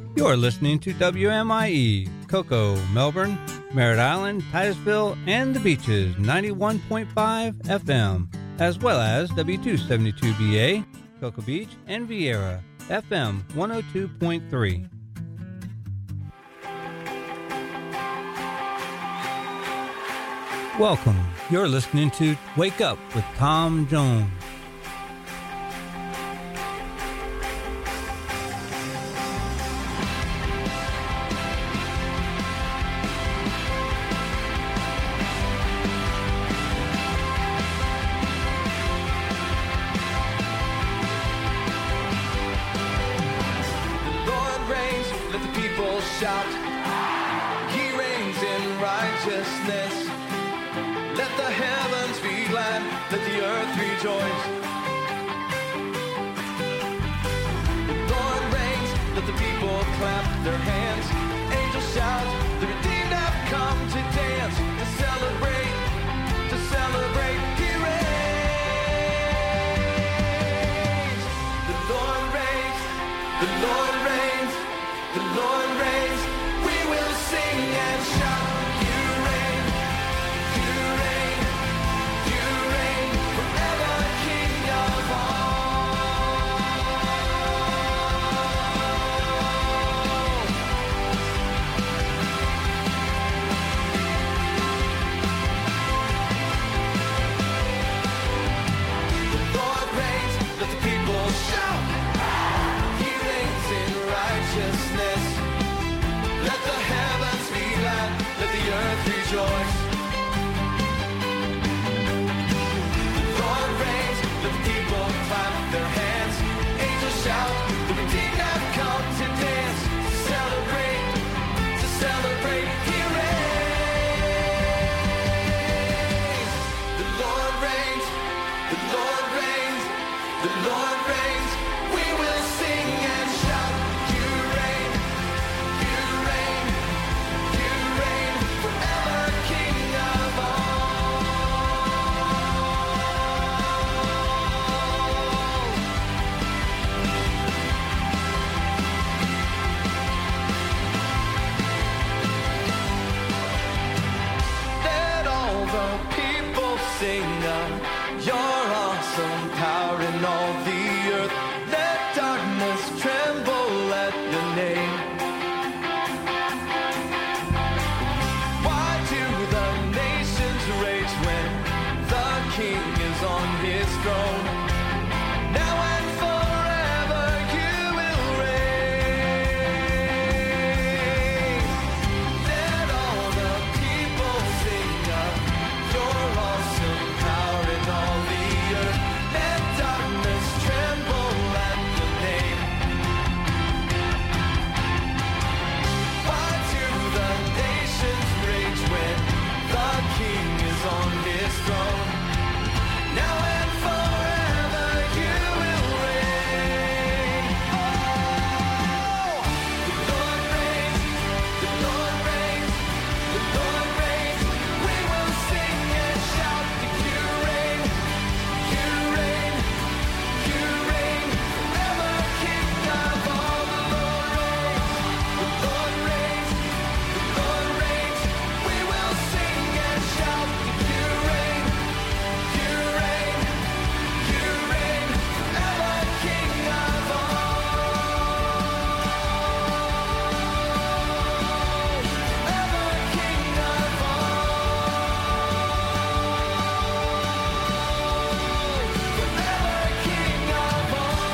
You're listening to WMIE, Cocoa, Melbourne, Merritt Island, Titusville, and the Beaches, 91.5 FM, as well as W272BA, Cocoa Beach, and Vieira, FM 102.3. Welcome. You're listening to Wake Up with Tom Jones. Shout, He reigns in righteousness. Let the heavens be glad, let the earth rejoice. The Lord reigns, let the people clap their hands. Angels shout, the redeemed have come to dance, to celebrate, to celebrate. He reigns. The Lord reigns, the Lord reigns, the Lord reigns. We will sing and shout. You reign, you reign, you reign forever, King of The Lord reigns, let the people shout. He reigns in righteousness. Let the heavens be glad, let the earth rejoice. The Lord reigns, let the people clap their hands. Angels shout, the redeemed have come to dance, to celebrate, to celebrate. He reigns. The Lord reigns, the Lord reigns, the Lord reigns. We will sing and shout. You reign, you reign, you reign forever, King of Let all the people sing of your awesome power in all the earth. Let darkness tremble at your name. Why do the nations rage when the King is on his throne? Now and forever you will reign. Let all the people sing of your awesome power in all the earth. Let darkness tremble at your name. Why do the nations rage when the King is on his throne? Now and forever you will reign. Oh, the Lord reigns, the Lord reigns, the Lord reigns. We will sing and shout that you reign, you reign, you reign forever, King of all. The Lord reigns, the Lord reigns, the Lord reigns. We will sing and shout that you reign, you reign, you reign forever, King of all. Forever, King of all. Forever, King of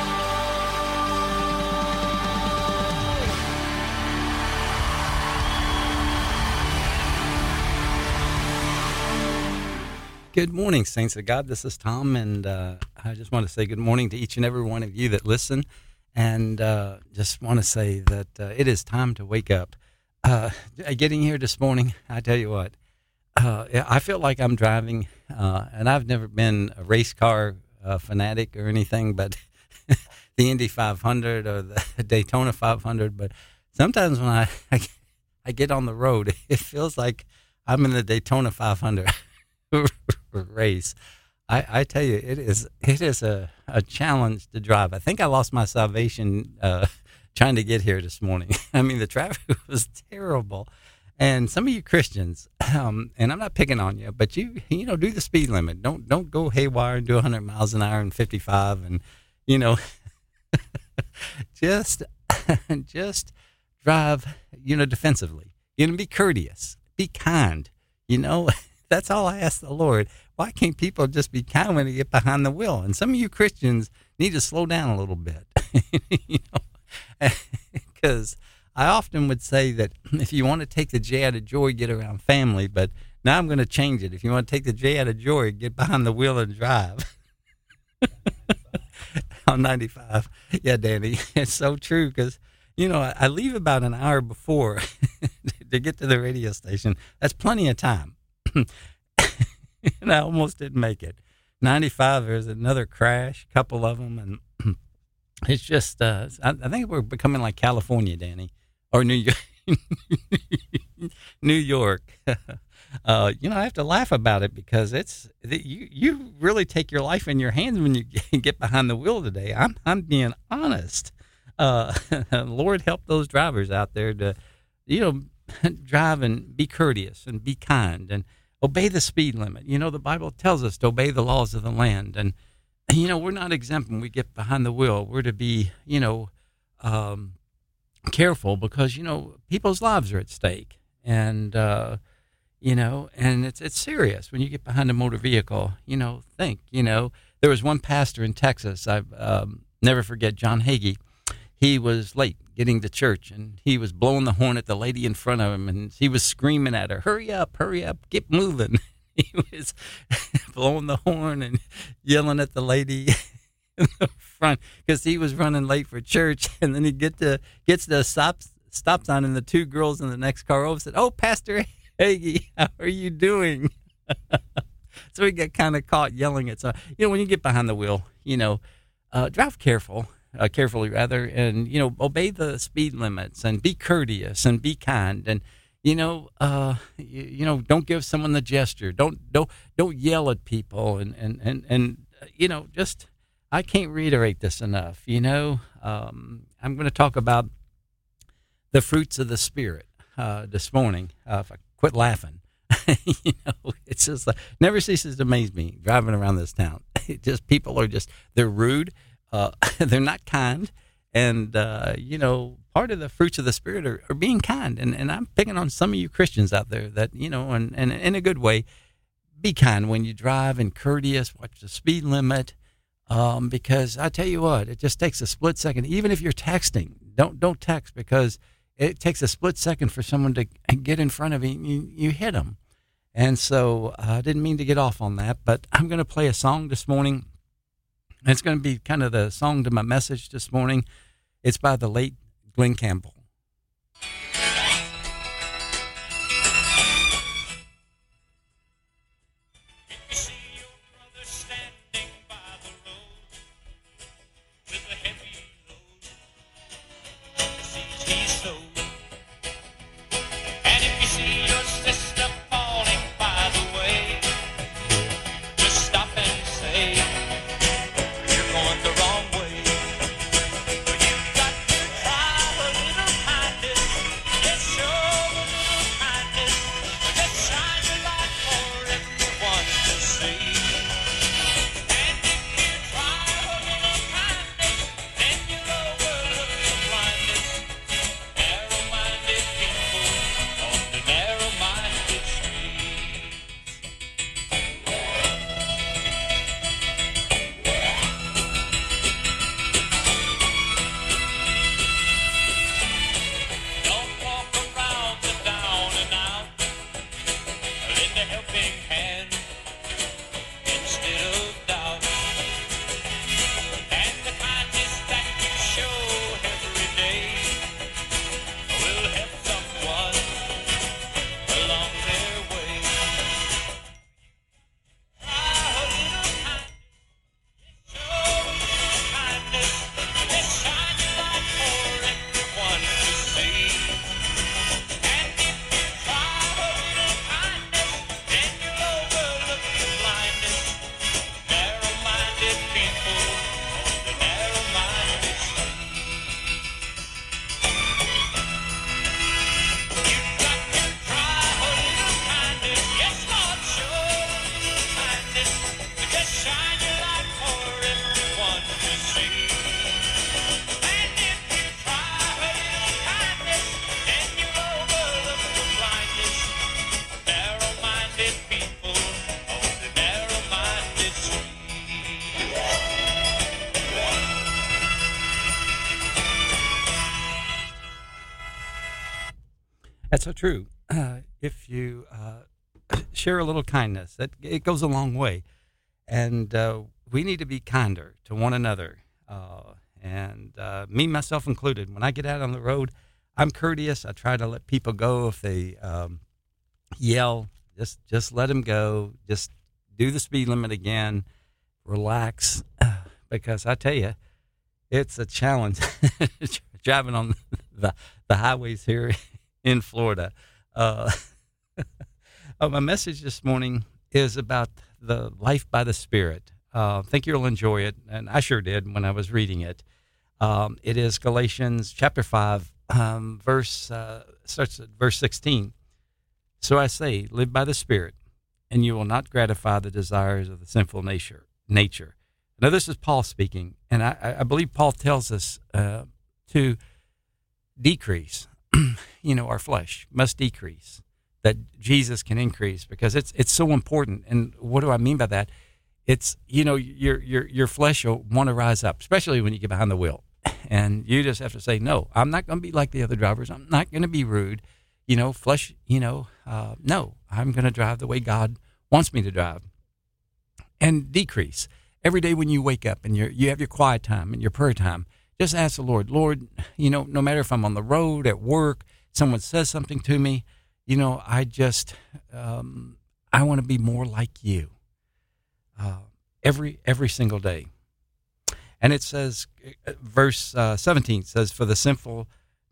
Good morning, saints of God. This is Tom, and I just want to say good morning to each and every one of you that listen, and just want to say that it is time to wake up. Getting here this morning, I tell you what, I feel like I'm driving, and I've never been a race car fanatic or anything, but the Indy 500 or the Daytona 500. But sometimes when I get on the road, it feels like I'm in the Daytona 500 race. I tell you, it is a challenge to drive. I think I lost my salvation trying to get here this morning. I mean, the traffic was terrible. And some of you Christians, and I'm not picking on you, but you know, do the speed limit. Don't go haywire and do 100 miles an hour and 55, and you know, just drive, you know, defensively. You know, be courteous, be kind. You know, that's all I ask the Lord. Why can't people just be kind when they get behind the wheel? And some of you Christians need to slow down a little bit, you know, because I often would say that if you want to take the J out of joy, get around family. But now I'm going to change it. If you want to take the J out of joy, get behind the wheel and drive. On 95. Yeah, Danny, it's so true because, you know, I leave about an hour before to get to the radio station. That's plenty of time. And I almost didn't make it. 95, there's another crash, a couple of them. And it's just, I think we're becoming like California, Danny. Or New York. New York. You know, I have to laugh about it because you really take your life in your hands when you get behind the wheel today. I'm being honest. Lord help those drivers out there to, you know, drive and be courteous and be kind and obey the speed limit. You know, the Bible tells us to obey the laws of the land, and you know, we're not exempt when we get behind the wheel. We're to be, you know, careful because, you know, people's lives are at stake, and you know, and it's serious when you get behind a motor vehicle. You know, you know, there was one pastor in Texas. I never forget John Hagee. He was late getting to church, and he was blowing the horn at the lady in front of him, and he was screaming at her, hurry up, get moving. He was blowing the horn and yelling at the lady in the front because he was running late for church. And then he gets to the stop sign, and the two girls in the next car over said, "Oh, Pastor Hagee, how are you doing?" So he got kind of caught yelling at. So, you know, when you get behind the wheel, you know, drive carefully rather, and, you know, obey the speed limits and be courteous and be kind, and, you know, you know, don't give someone the gesture. Don't yell at people, and you know, just, I can't reiterate this enough. You know, I'm going to talk about the fruits of the Spirit this morning. If I quit laughing, you know, it's just like, never ceases to amaze me driving around this town. It just, people are just, they're rude. They're not kind. And, you know, part of the fruits of the Spirit are being kind. And I'm picking on some of you Christians out there that, you know, and in a good way, be kind when you drive and courteous, watch the speed limit. Because I tell you what, it just takes a split second. Even if you're texting, don't text, because it takes a split second for someone to get in front of you and you hit them. And so I didn't mean to get off on that, but I'm going to play a song this morning. It's going to be kind of the song to my message this morning. It's by the late Glenn Campbell. That's so true. If you share a little kindness, it goes a long way. And we need to be kinder to one another. And me, myself included, when I get out on the road, I'm courteous. I try to let people go if they yell. Just let them go. Just do the speed limit again. Relax. Because I tell you, it's a challenge driving on the highways here in Florida. My message this morning is about the life by the Spirit. I think you'll enjoy it, and I sure did when I was reading it. It is Galatians chapter 5, starts at verse 16. So I say, live by the Spirit, and you will not gratify the desires of the sinful nature. Now, this is Paul speaking, and I believe Paul tells us to decrease. Our flesh must decrease, that Jesus can increase, because it's so important. And what do I mean by that? It's, your flesh will want to rise up, especially when you get behind the wheel. And you just have to say, no, I'm not going to be like the other drivers. I'm not going to be rude. Flesh, no, I'm going to drive the way God wants me to drive. And decrease. Every day when you wake up and you have your quiet time and your prayer time, just ask the Lord, no matter if I'm on the road, at work, someone says something to me, I just, I want to be more like you every single day. And it says, verse 17 says, for the sinful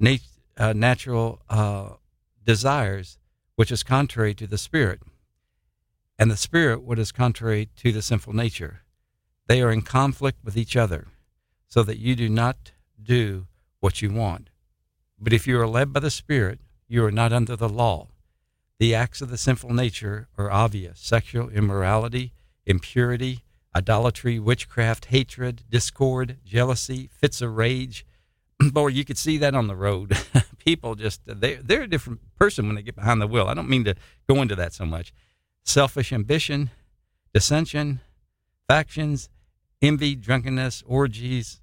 natural desires, which is contrary to the Spirit, and the Spirit, what is contrary to the sinful nature. They are in conflict with each other, so that you do not do what you want. But if you are led by the Spirit, you are not under the law. The acts of the sinful nature are obvious: sexual immorality, impurity, idolatry, witchcraft, hatred, discord, jealousy, fits of rage. Boy, you could see that on the road. People just, they're a different person when they get behind the wheel. I don't mean to go into that so much. Selfish ambition, dissension, factions, envy, drunkenness, orgies,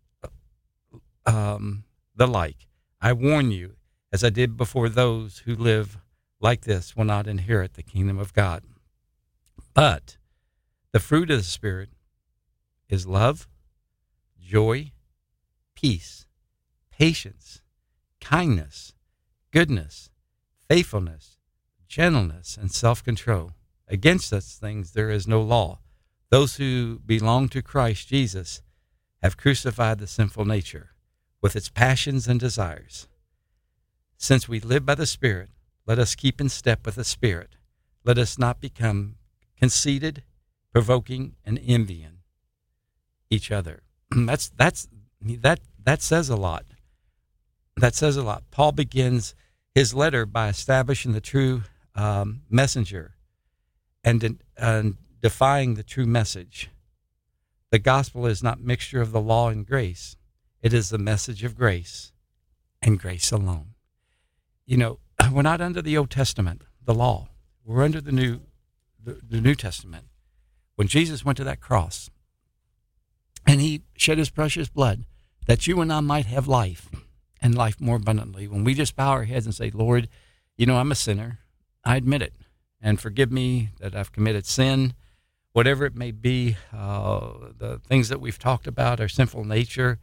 the like. I warn you, as I did before, those who live like this will not inherit the kingdom of God. But the fruit of the Spirit is love, joy, peace, patience, kindness, goodness, faithfulness, gentleness, and self-control. Against such things there is no law. Those who belong to Christ Jesus have crucified the sinful nature with its passions and desires. Since we live by the Spirit, let us keep in step with the Spirit. Let us not become conceited, provoking, and envying each other. That says a lot. That says a lot. Paul begins his letter by establishing the true messenger and defying the true message. The gospel is not mixture of the law and grace. It is the message of grace and grace alone. We're not under the Old Testament, the law. We're under the New Testament. When Jesus went to that cross and he shed his precious blood that you and I might have life and life more abundantly. When we just bow our heads and say, Lord, I'm a sinner. I admit it. And forgive me that I've committed sin, whatever it may be, the things that we've talked about, our sinful nature.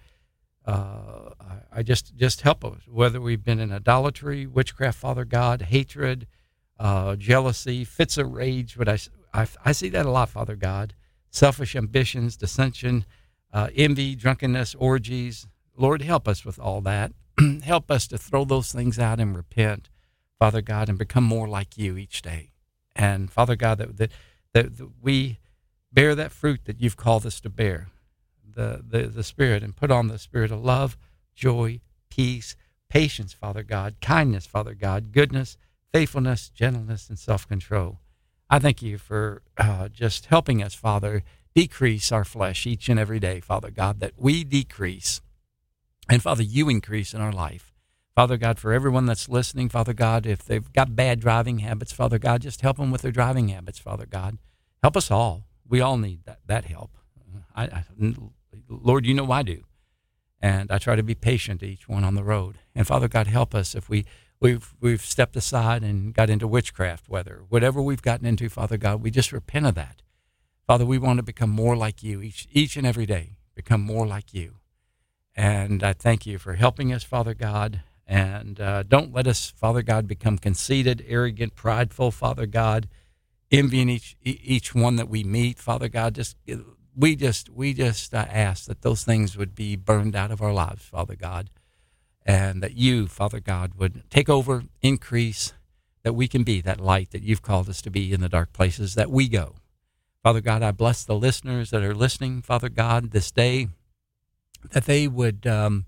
I just help us, whether we've been in idolatry, witchcraft, Father God, hatred, jealousy, fits of rage. But I see that a lot, Father God. Selfish ambitions, dissension, envy, drunkenness, orgies. Lord, help us with all that. Help us to throw those things out and repent, Father God, and become more like you each day. And Father God, that we bear that fruit that you've called us to bear, the Spirit, and put on the spirit of love, joy, peace, patience, Father God, kindness, Father God, goodness, faithfulness, gentleness, and self-control. I thank you for just helping us, Father, decrease our flesh each and every day, Father God, that we decrease. And, Father, you increase in our life. Father God, for everyone that's listening, Father God, if they've got bad driving habits, Father God, just help them with their driving habits, Father God. Help us all. We all need that help. Lord, I do. And I try to be patient to each one on the road. And, Father God, help us if we we've stepped aside and got into witchcraft, whatever we've gotten into, Father God, we just repent of that. Father, we want to become more like you each and every day, become more like you. And I thank you for helping us, Father God. And don't let us, Father God, become conceited, arrogant, prideful, Father God, envying each one that we meet, Father God. We just ask that those things would be burned out of our lives, Father God, and that you, Father God, would take over, increase, that we can be that light that you've called us to be in the dark places that we go. Father God, I bless the listeners that are listening, Father God, this day, that they would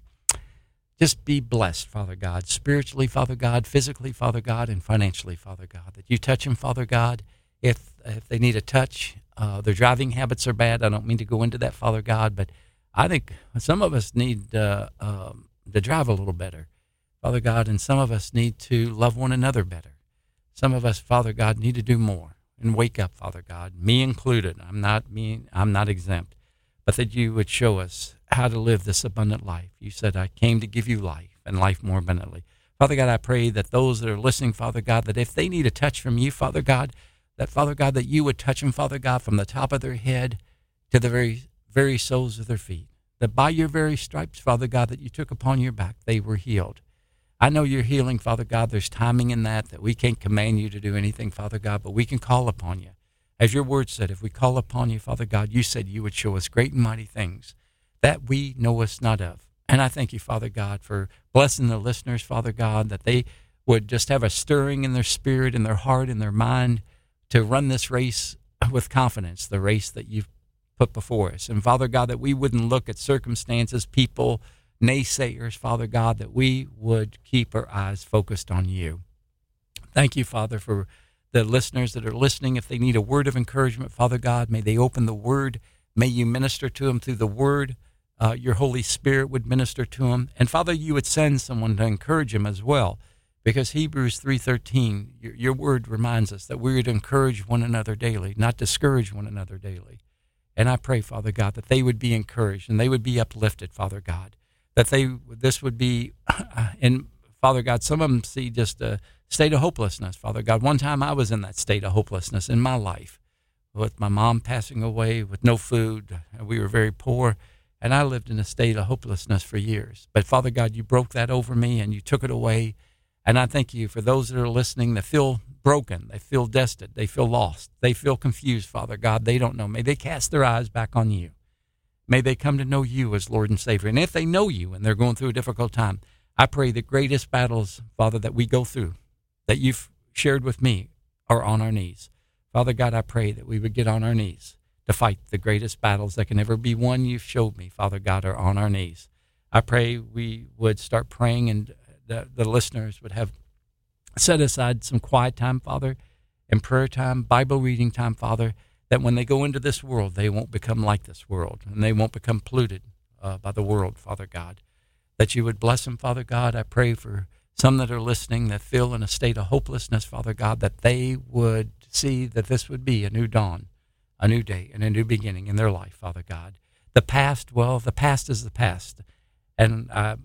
just be blessed, Father God, spiritually, Father God, physically, Father God, and financially, Father God, that you touch them, Father God. If they need a touch, their driving habits are bad. I don't mean to go into that, Father God, but I think some of us need to drive a little better, Father God, and some of us need to love one another better. Some of us, Father God, need to do more and wake up, Father God, me included. I'm not exempt, but that you would show us how to live this abundant life. You said, I came to give you life and life more abundantly. Father God, I pray that those that are listening, Father God, that if they need a touch from you, Father God, that you would touch them, Father God, from the top of their head to the very, very soles of their feet. That by your very stripes, Father God, that you took upon your back, they were healed. I know you're healing, Father God. There's timing in that we can't command you to do anything, Father God, but we can call upon you. As your word said, if we call upon you, Father God, you said you would show us great and mighty things that we know us not of. And I thank you, Father God, for blessing the listeners, Father God, that they would just have a stirring in their spirit, in their heart, in their mind to run this race with confidence, the race that you've put before us. And Father God, that we wouldn't look at circumstances, people, naysayers, Father God, that we would keep our eyes focused on you. Thank you, Father, for the listeners that are listening. If they need a word of encouragement, Father God, may they open the word. May you minister to them through the word. Your Holy Spirit would minister to them. And Father, you would send someone to encourage them as well, because Hebrews 3:13, your word reminds us that we would encourage one another daily, not discourage one another daily. And I pray, Father God, that they would be encouraged and they would be uplifted, Father God, that this would be, and Father God, some of them see just a state of hopelessness, Father God. One time I was in that state of hopelessness in my life with my mom passing away with no food. We were very poor, and I lived in a state of hopelessness for years. But Father God, you broke that over me and you took it away. And I thank you for those that are listening that feel broken, they feel destitute, they feel lost, they feel confused, Father God. They don't know. May they cast their eyes back on you. May they come to know you as Lord and Savior. And if they know you and they're going through a difficult time, I pray the greatest battles, Father, that we go through, that you've shared with me, are on our knees. Father God, I pray that we would get on our knees to fight the greatest battles that can ever be won. You've showed me, Father God, are on our knees. I pray we would start praying, and the listeners would have set aside some quiet time, Father, and prayer time, Bible reading time, Father, that when they go into this world, they won't become like this world, and they won't become polluted by the world, Father God. That you would bless them, Father God. I pray for some that are listening that feel in a state of hopelessness, Father God, that they would see that this would be a new dawn, a new day, and a new beginning in their life, Father God. The past is the past. And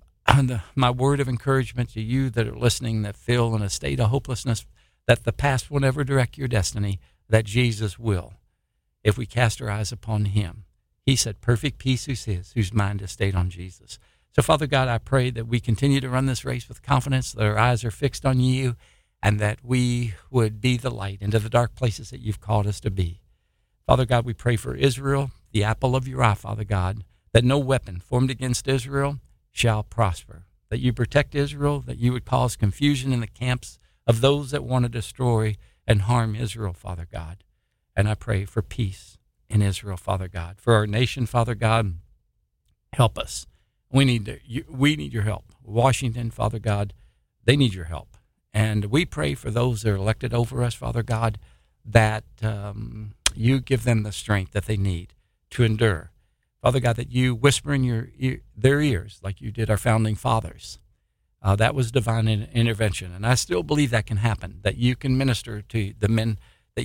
my word of encouragement to you that are listening that feel in a state of hopelessness, that the past will never direct your destiny, that Jesus will, if we cast our eyes upon him. He said, perfect peace is his, whose mind is stayed on Jesus. So, Father God, I pray that we continue to run this race with confidence, that our eyes are fixed on you, and that we would be the light into the dark places that you've called us to be. Father God, we pray for Israel, the apple of your eye, Father God, that no weapon formed against Israel shall prosper, that you protect Israel, that you would cause confusion in the camps of those that want to destroy and harm Israel, Father God. And I pray for peace in Israel, Father God. For our nation, Father God, help us. We need your help. Washington, Father God, they need your help. And we pray for those that are elected over us, Father God, that you give them the strength that they need to endure. Father God, that you whisper in their ears like you did our founding fathers. That was divine intervention. And I still believe that can happen, that you can minister to the men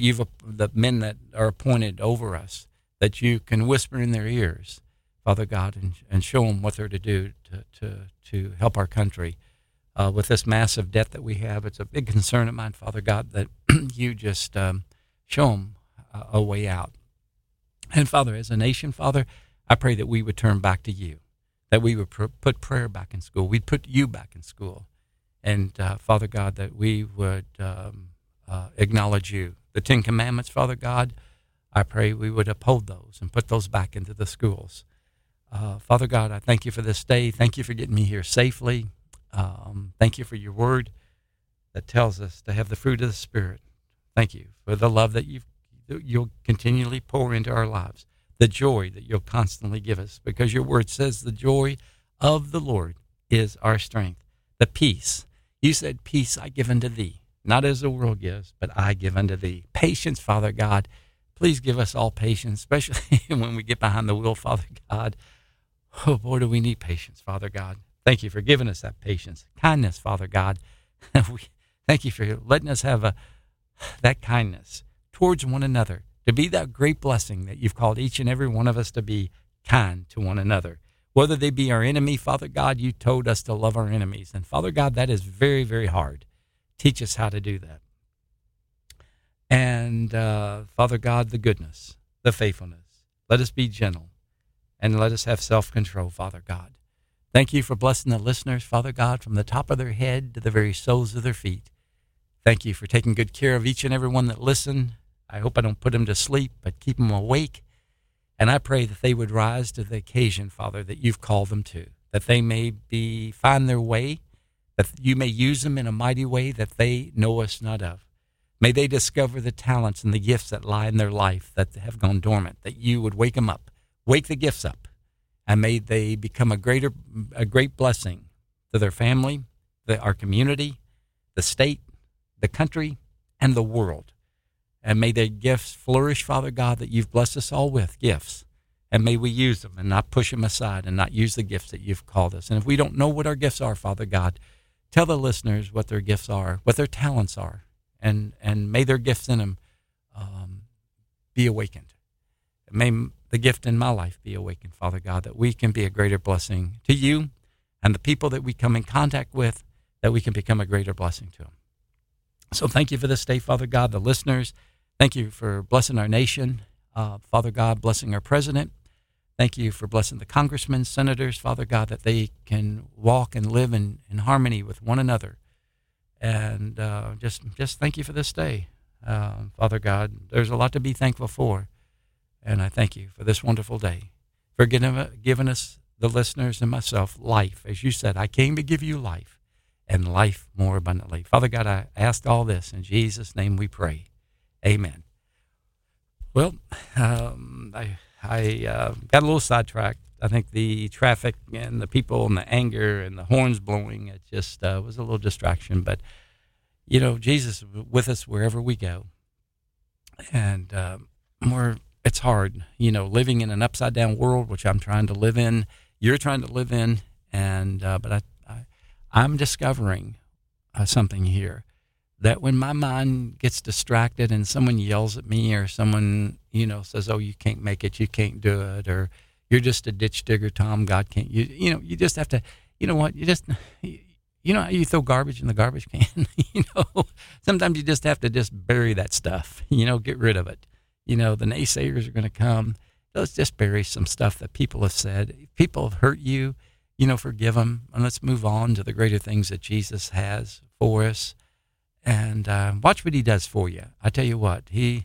that are appointed over us, that you can whisper in their ears, Father God, and show them what they're to do to help our country. with this massive debt that we have. It's a big concern of mine, Father God, that you just show them a way out. And Father, as a nation, Father, I pray that we would turn back to you, that we would put prayer back in school. We'd put you back in school. And Father God, that we would acknowledge you. The Ten Commandments, Father God, I pray we would uphold those and put those back into the schools. Father God, I thank you for this day. Thank you for getting me here safely. Thank you for your word that tells us to have the fruit of the Spirit. Thank you for the love that you'll continually pour into our lives, the joy that you'll constantly give us, because your word says the joy of the Lord is our strength, the peace. You said, peace I give unto thee, not as the world gives, but I give unto thee. Patience, Father God. Please give us all patience, especially when we get behind the wheel, Father God. Oh, boy, do we need patience, Father God. Thank you for giving us that patience. Kindness, Father God. Thank you for letting us have that kindness towards one another, to be that great blessing that you've called each and every one of us to be kind to one another. Whether they be our enemy, Father God, you told us to love our enemies. And Father God, that is very, very hard. Teach us how to do that. And Father God, the goodness, the faithfulness. Let us be gentle and let us have self-control, Father God. Thank you for blessing the listeners, Father God, from the top of their head to the very soles of their feet. Thank you for taking good care of each and every one that listen. I hope I don't put them to sleep, but keep them awake. And I pray that they would rise to the occasion, Father, that you've called them to, that they may find their way, that you may use them in a mighty way that they know us not of. May they discover the talents and the gifts that lie in their life that have gone dormant, that you would wake them up, wake the gifts up, and may they become a great blessing to their family, our community, the state, the country, and the world. And may their gifts flourish, Father God, that you've blessed us all with, gifts. And may we use them and not push them aside and not use the gifts that you've called us. And if we don't know what our gifts are, Father God, tell the listeners what their gifts are, what their talents are. And may their gifts in them be awakened. May the gift in my life be awakened, Father God, that we can be a greater blessing to you and the people that we come in contact with, that we can become a greater blessing to them. So thank you for this day, Father God, the listeners. Thank you for blessing our nation, Father God, blessing our president. Thank you for blessing the congressmen, senators, Father God, that they can walk and live in harmony with one another. And just thank you for this day, Father God. There's a lot to be thankful for. And I thank you for this wonderful day, for giving us, the listeners and myself, life. As you said, I came to give you life and life more abundantly. Father God, I ask all this in Jesus' name we pray. Amen. Well, I got a little sidetracked. I think the traffic and the people and the anger and the horns blowing, it just was a little distraction. But, Jesus is with us wherever we go. And it's hard, living in an upside-down world, which I'm trying to live in, you're trying to live in, and but I'm discovering something here, that when my mind gets distracted and someone yells at me or someone, says, oh, you can't make it, you can't do it, or you're just a ditch digger, Tom, God can't, you just have to, how you throw garbage in the garbage can, sometimes you just have to just bury that stuff, get rid of it. The naysayers are going to come. Let's just bury some stuff that people have said. If people have hurt you, forgive them, and let's move on to the greater things that Jesus has for us. And watch what he does for you. I tell you what, he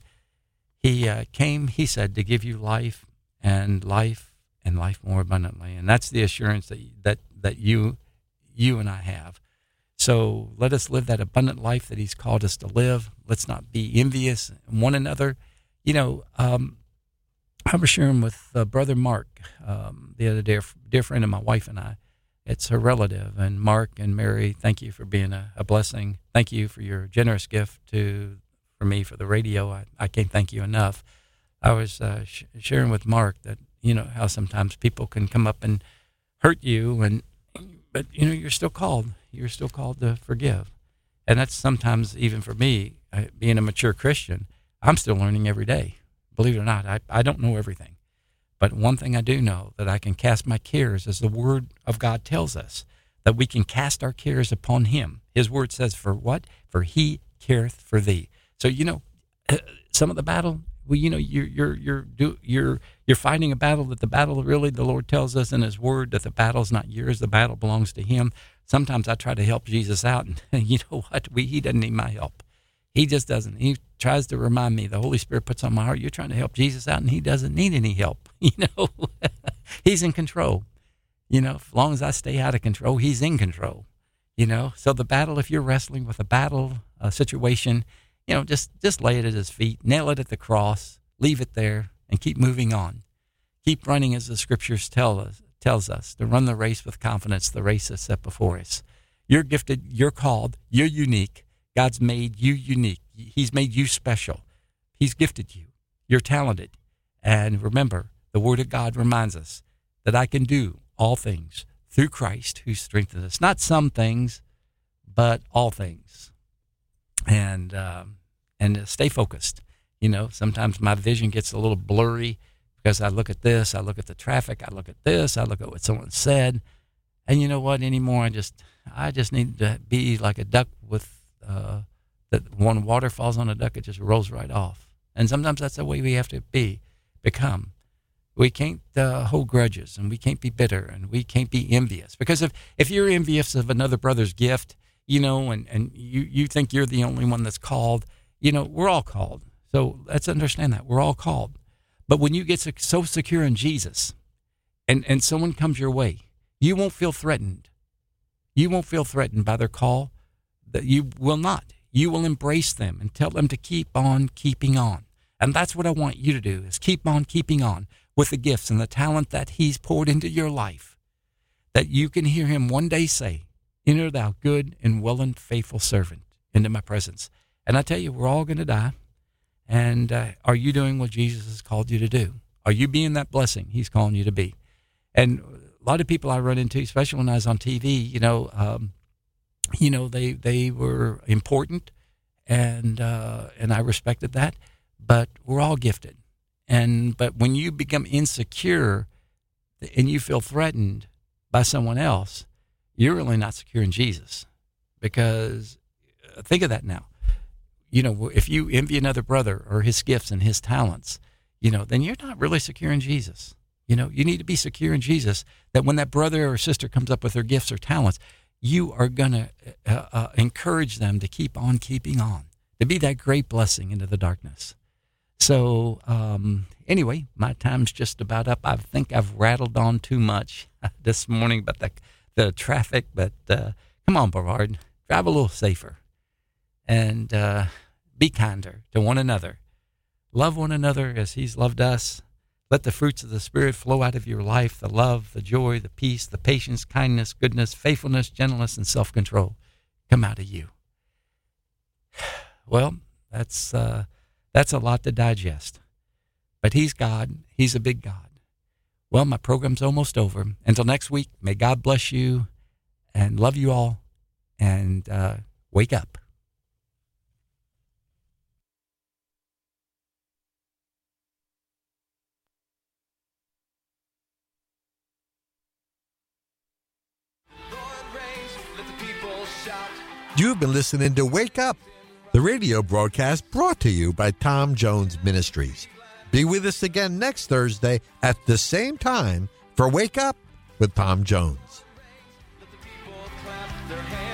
came, he said, to give you life and life more abundantly. And that's the assurance that you and I have. So let us live that abundant life that he's called us to live. Let's not be envious of one another. I was sharing with Brother Mark the other day, a dear friend of my wife and I. It's her relative. And Mark and Mary, thank you for being a blessing. Thank you for your generous gift for me for the radio. I can't thank you enough. I was sharing with Mark that, how sometimes people can come up and hurt you, but you're still called. You're still called to forgive. And that's sometimes, even for me, being a mature Christian, I'm still learning every day. Believe it or not, I don't know everything. But one thing I do know, that I can cast my cares, as the Word of God tells us, that we can cast our cares upon him. His word says, for what? For he careth for thee. So, some of the battle, well, you're fighting a battle that the battle really, the Lord tells us in his word that the battle's not yours, the battle belongs to him. Sometimes I try to help Jesus out, and you know what? He doesn't need my help. He just doesn't. He tries to remind me, the Holy Spirit puts on my heart, you're trying to help Jesus out, and he doesn't need any help. He's in control. As long as I stay out of control, he's in control. So the battle, if you're wrestling with a battle situation, just lay it at his feet, nail it at the cross, leave it there, and keep moving on. Keep running as the scriptures tells us to run the race with confidence, the race is set before us. You're gifted, you're called, you're unique. God's made you unique. He's made you special. He's gifted you. You're talented. And remember, the Word of God reminds us that I can do all things through Christ who strengthens us. Not some things, but all things. And stay focused. Sometimes my vision gets a little blurry because I look at this, I look at the traffic, I look at this, I look at what someone said. And you know what? Anymore, I just need to be like a duck with that when water falls on a duck, it just rolls right off. And sometimes that's the way we have to become. We can't hold grudges, and we can't be bitter, and we can't be envious. Because if you're envious of another brother's gift, and you think you're the only one that's called, we're all called. So let's understand that. We're all called. But when you get so secure in Jesus and someone comes your way, you won't feel threatened. You won't feel threatened by their call. That you will not. You will embrace them and tell them to keep on keeping on. And that's what I want you to do, is keep on keeping on with the gifts and the talent that he's poured into your life, that you can hear him one day say, enter thou good and well and faithful servant into my presence. And I tell you, we're all going to die. And are you doing what Jesus has called you to do? Are you being that blessing he's calling you to be? And a lot of people I run into, especially when I was on TV, they were important, and I respected that. But we're all gifted, but when you become insecure and you feel threatened by someone else, you're really not secure in Jesus. Because think of that now. If you envy another brother or his gifts and his talents, then you're not really secure in Jesus. You need to be secure in Jesus, that when that brother or sister comes up with their gifts or talents, you are going to encourage them to keep on keeping on, to be that great blessing into the darkness. So anyway, my time's just about up. I think I've rattled on too much this morning about the traffic, but come on, Brevard, drive a little safer and be kinder to one another. Love one another as he's loved us. Let the fruits of the Spirit flow out of your life, the love, the joy, the peace, the patience, kindness, goodness, faithfulness, gentleness, and self-control come out of you. Well, that's a lot to digest. But he's God. He's a big God. Well, my program's almost over. Until next week, may God bless you and love you all, and wake up. You've been listening to Wake Up, the radio broadcast brought to you by Tom Jones Ministries. Be with us again next Thursday at the same time for Wake Up with Tom Jones. Let the people clap their hands.